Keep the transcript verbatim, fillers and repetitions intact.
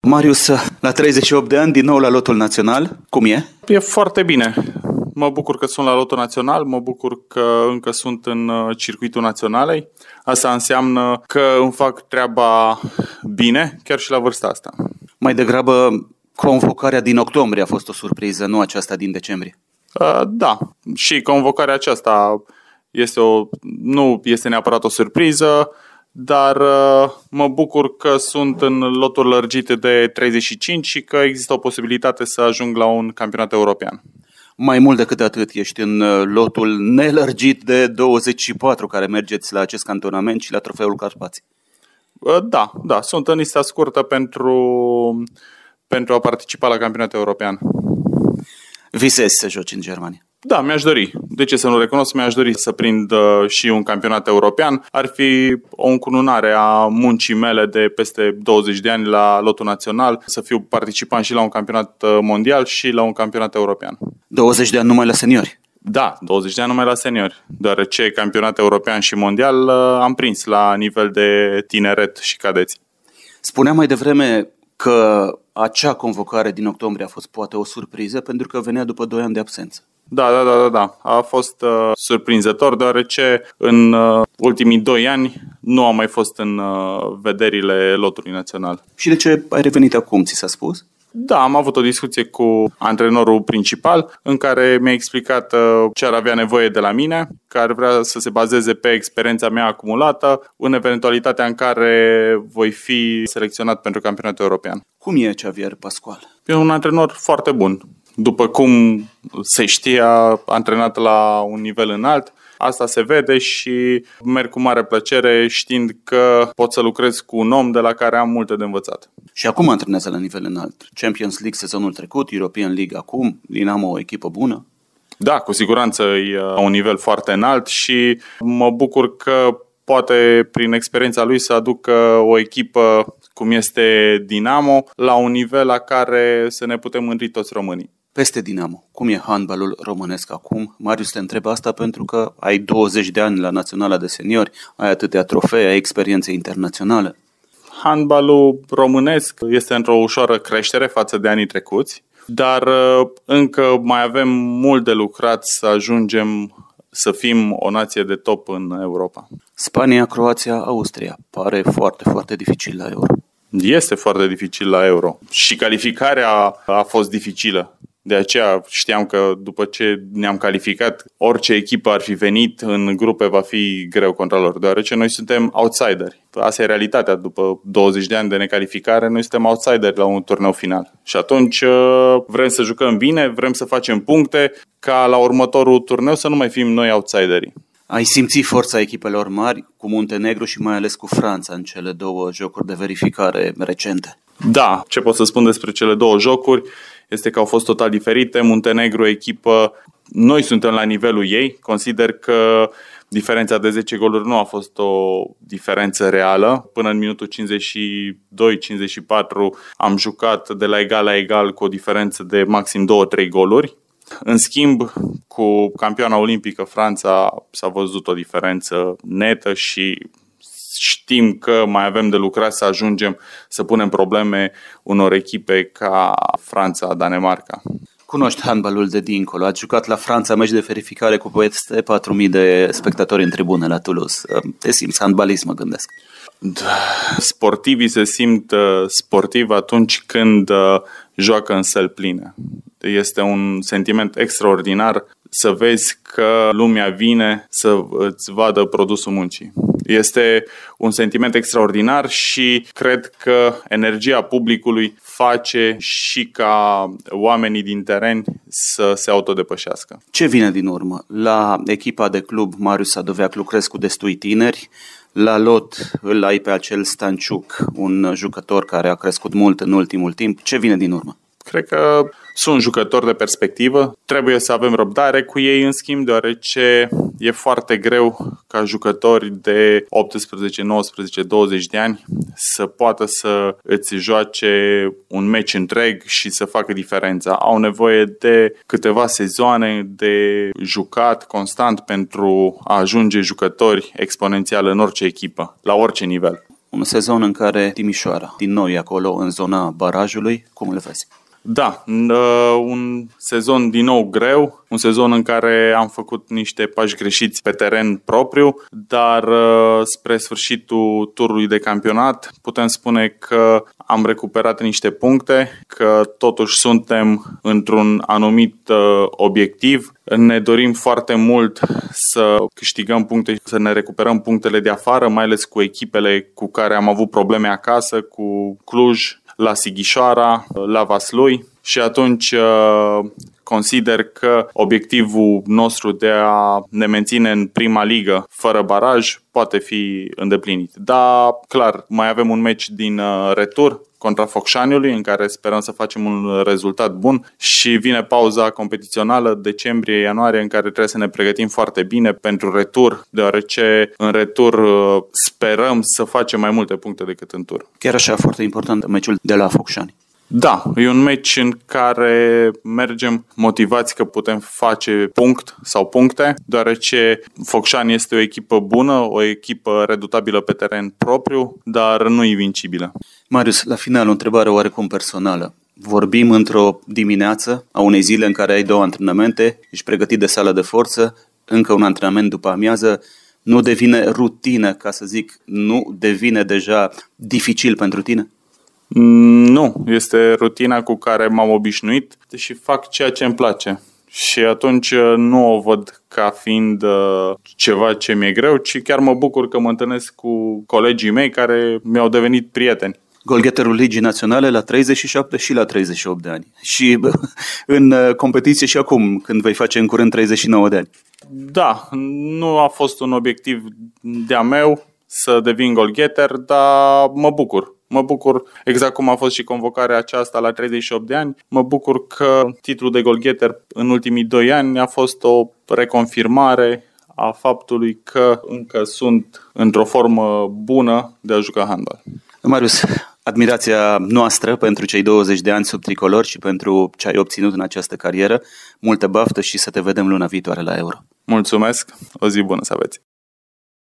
Marius, la treizeci și opt de ani, din nou la lotul național, cum e? E foarte bine. Mă bucur că sunt la lotul național, mă bucur că încă sunt în circuitul naționalei. Asta înseamnă că îmi fac treaba bine, chiar și la vârsta asta. Mai degrabă, convocarea din octombrie a fost o surpriză, nu aceasta din decembrie. Uh, da, și convocarea aceasta este o, nu este neapărat o surpriză, dar uh, mă bucur că sunt în loturi lărgite de treizeci și cinci și că există o posibilitate să ajung la un campionat european. Mai mult decât atât, ești în lotul nelărgit de douăzeci și patru care mergeți la acest cantonament și la Trofeul Carpați. Uh, da, da, sunt în lista scurtă pentru, pentru a participa la campionatul european. Visezi să joci în Germania? Da, mi-aș dori. De ce să nu recunosc? Mi-aș dori să prind uh, și un campionat european. Ar fi o încununare a muncii mele de peste douăzeci de ani la lotul național, să fiu participant și la un campionat mondial și la un campionat european. douăzeci de ani numai la seniori? Da, douăzeci de ani numai la seniori, deoarece campionat european și mondial uh, am prins la nivel de tineret și cadeți. Spuneam mai devreme că acea convocare din octombrie a fost poate o surpriză pentru că venea după doi ani de absență. Da, da, da, da, da. A fost uh, surprinzător, deoarece în uh, ultimii doi ani nu am mai fost în uh, vederile lotului național. Și de ce ai revenit acum, ți s-a spus? Da, am avut o discuție cu antrenorul principal în care mi-a explicat uh, ce ar avea nevoie de la mine, că ar vrea să se bazeze pe experiența mea acumulată în eventualitatea în care voi fi selecționat pentru campionatul european. Cum e Xavier Pascual? E un antrenor foarte bun. După cum se știe, a antrenat la un nivel înalt. Asta se vede și merg cu mare plăcere știind că pot să lucrez cu un om de la care am multe de învățat. Și acum antrenează la nivel înalt. Champions League sezonul trecut, European League acum, Dinamo o echipă bună? Da, cu siguranță e la un nivel foarte înalt și mă bucur că poate prin experiența lui să aducă o echipă cum este Dinamo la un nivel la care să ne putem mândri toți românii. Peste Dinamo, cum e handbalul românesc acum? Marius, te întreb asta pentru că ai douăzeci de ani la Naționala de Seniori, ai atâtea trofee, ai experiențe internaționale. Handbalul românesc este într-o ușoară creștere față de anii trecuți, dar încă mai avem mult de lucrat să ajungem să fim o nație de top în Europa. Spania, Croația, Austria. Pare foarte, foarte dificil la Euro. Este foarte dificil la Euro și calificarea a fost dificilă. De aceea știam că după ce ne-am calificat, orice echipă ar fi venit în grupe va fi greu contra lor, deoarece noi suntem outsideri. Asta e realitatea. După douăzeci de ani de necalificare, noi suntem outsideri la un turneu final. Și atunci vrem să jucăm bine, vrem să facem puncte, ca la următorul turneu să nu mai fim noi outsiderii. Ai simțit forța echipelor mari cu Muntenegru și mai ales cu Franța în cele două jocuri de verificare recente? Da, ce pot să spun despre cele două jocuri este că au fost total diferite. Muntenegru, o echipă, noi suntem la nivelul ei. Consider că diferența de zece goluri nu a fost o diferență reală. Până în minutul cincizeci și doi cincizeci și patru am jucat de la egal la egal cu o diferență de maxim două trei goluri. În schimb, cu campioana olimpică Franța s-a văzut o diferență netă și știm că mai avem de lucrat să ajungem să punem probleme unor echipe ca Franța, Danemarca. Cunoști handbalul de dincolo. Ați jucat la Franța meci de verificare cu peste patru mii de spectatori în tribune la Toulouse. Te simți handbalist, mă gândesc. Sportivii se simt sportivi atunci când joacă în săli pline. Este un sentiment extraordinar să vezi că lumea vine să îți vadă produsul muncii. Este un sentiment extraordinar și cred că energia publicului face și ca oamenii din teren să se autodepășească. Ce vine din urmă? La echipa de club Marius Sadoveac lucrezi cu destui tineri. La lot îl ai pe acel Stanciuc, un jucător care a crescut mult în ultimul timp. Ce vine din urmă? Cred că sunt jucători de perspectivă, trebuie să avem răbdare cu ei în schimb, deoarece e foarte greu ca jucători de optsprezece, nouăsprezece, douăzeci de ani să poată să îți joace un meci întreg și să facă diferența. Au nevoie de câteva sezoane de jucat constant pentru a ajunge jucători exponențial în orice echipă, la orice nivel. Un sezon în care Timișoara, din nou e acolo în zona barajului, cum le vezi? Da, un sezon din nou greu, un sezon în care am făcut niște pași greșiți pe teren propriu, dar spre sfârșitul turului de campionat putem spune că am recuperat niște puncte, că totuși suntem într-un anumit obiectiv. Ne dorim foarte mult să câștigăm puncte, să ne recuperăm punctele de afară, mai ales cu echipele cu care am avut probleme acasă, cu Cluj, la Sighișoara, la Vaslui, și atunci consider că obiectivul nostru de a ne menține în prima ligă fără baraj poate fi îndeplinit. Dar, clar, mai avem un meci din retur contra Focșaniului, în care sperăm să facem un rezultat bun, și vine pauza competițională decembrie-ianuarie, în care trebuie să ne pregătim foarte bine pentru retur, deoarece în retur sperăm să facem mai multe puncte decât în tur. Chiar așa, foarte important meciul de la Focșani. Da, e un meci în care mergem motivați că putem face punct sau puncte, deoarece Focșani este o echipă bună, o echipă redutabilă pe teren propriu, dar nu invincibilă. Marius, la final o întrebare oarecum personală. Vorbim într-o dimineață a unei zile în care ai două antrenamente, ești pregătit de sală de forță, încă un antrenament după amiază. Nu devine rutină, ca să zic, nu devine deja dificil pentru tine? Nu, este rutina cu care m-am obișnuit și fac ceea ce îmi place. Și atunci nu o văd ca fiind ceva ce mi-e greu, ci chiar mă bucur că mă întâlnesc cu colegii mei care mi-au devenit prieteni. Golgheterul Ligii Naționale la treizeci și șapte și la treizeci și opt de ani. Și în competiție și acum, când vei face în curând treizeci și nouă de ani. Da, nu a fost un obiectiv de-a meu să devin golgheter, dar mă bucur. Mă bucur, exact cum a fost și convocarea aceasta la treizeci și opt de ani, mă bucur că titlul de golgheter în ultimii doi ani a fost o reconfirmare a faptului că încă sunt într-o formă bună de a juca handbal. Marius, admirația noastră pentru cei douăzeci de ani sub tricolor și pentru ce ai obținut în această carieră. Multă baftă și să te vedem luna viitoare la Euro. Mulțumesc, o zi bună să aveți!